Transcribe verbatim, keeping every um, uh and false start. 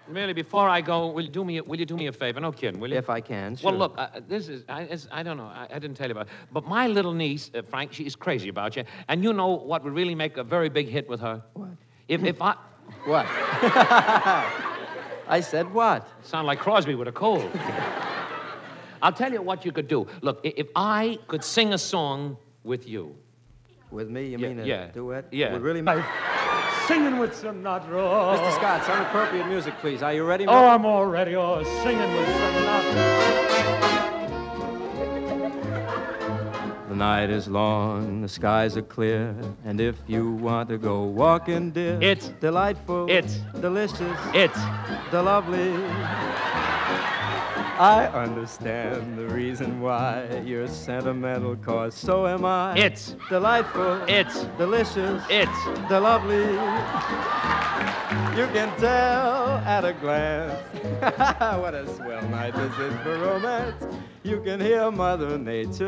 Really, before I go, will you do me, will you do me a favor? No kidding, will you? If I can, sure. Well, look, uh, this is, I, it's, I don't know, I, I didn't tell you about it, but my little niece, uh, Frank, she is crazy about you, and you know what would really make a very big hit with her? What? If, if I... What? I said what? Sound like Crosby with a cold. I'll tell you what you could do. Look, i- if I could sing a song with you. With me, you Yeah, mean a yeah. duet? Yeah. Would really make... Singing with Sinatra. Mister Scott, some appropriate music, please. Are you ready, Oh, Mel? I'm all ready. Oh, singing with Sinatra. The night is long, the skies are clear, and if you want to go walking, dear, It's delightful, it's delicious, It's the lovely. I understand the reason why you're sentimental, cause so am I. It's delightful, It's delicious, It's the lovely. You can tell at a glance. What a swell night this is for romance. You can hear Mother Nature